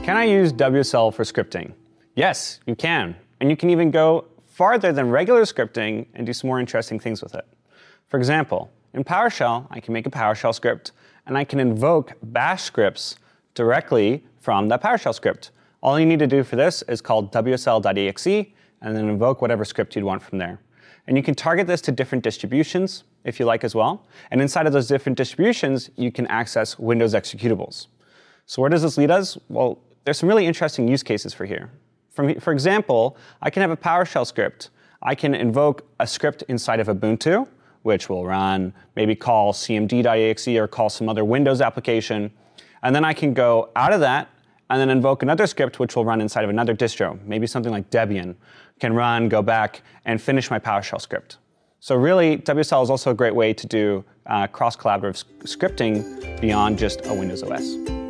Can I use WSL for scripting? Yes, you can. And you can even go farther than regular scripting and do some more interesting things with it. For example, in PowerShell, I can make a PowerShell script, and I can invoke bash scripts directly from that PowerShell script. All you need to do for this is call wsl.exe, and then invoke whatever script you'd want from there. And you can target this to different distributions, if you like as well. And inside of those different distributions, you can access Windows executables. So where does this lead us? Well, there's some really interesting use cases for here. For example, I can have a PowerShell script. I can invoke a script inside of Ubuntu, which will run, maybe call cmd.exe or call some other Windows application. And then I can go out of that and then invoke another script which will run inside of another distro, maybe something like Debian, can run, go back, and finish my PowerShell script. So really, WSL is also a great way to do cross-collaborative scripting beyond just a Windows OS.